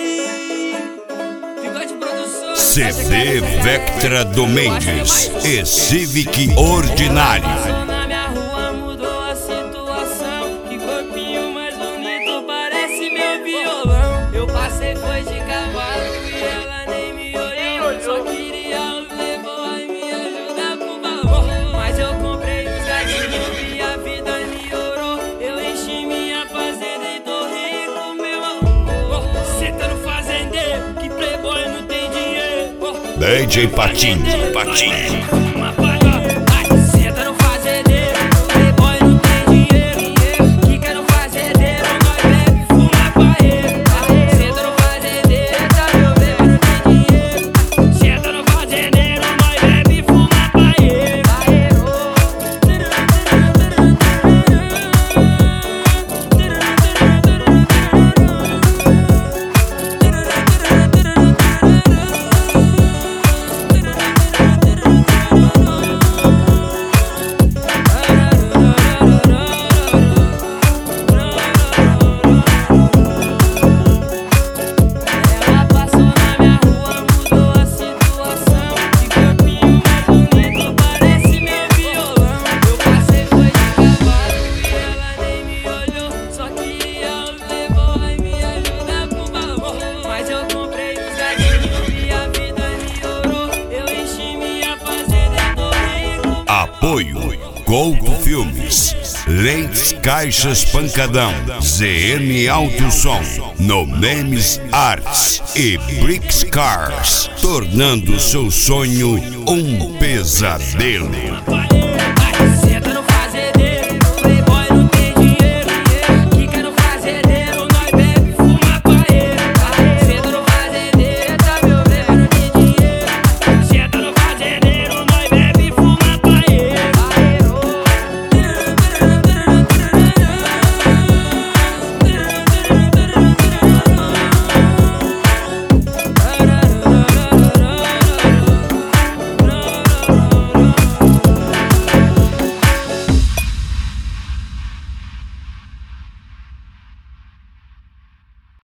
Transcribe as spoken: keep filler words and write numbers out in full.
aí, Bigode Produções. C D Vectra Domingues e Civic Ordinário. Na minha rua mudou a situação. Que corpinho mais bonito, parece meu violão. Eu passei foi de cavalo e ela nem me olhou. Só queria os playboy me ajudar pro balão. Mas eu comprei os gatinhos e a vida melhorou. Eu enchi minha fazenda e tô rico, meu amor. Cê tá no fazendeiro, que playboy não tem dinheiro. D J Patinho, Patinho. Apoio Gold Filmes, Lentes Caixas Pancadão, Z M Auto Som, No Names Arts e Bricks Cars, tornando seu sonho um pesadelo.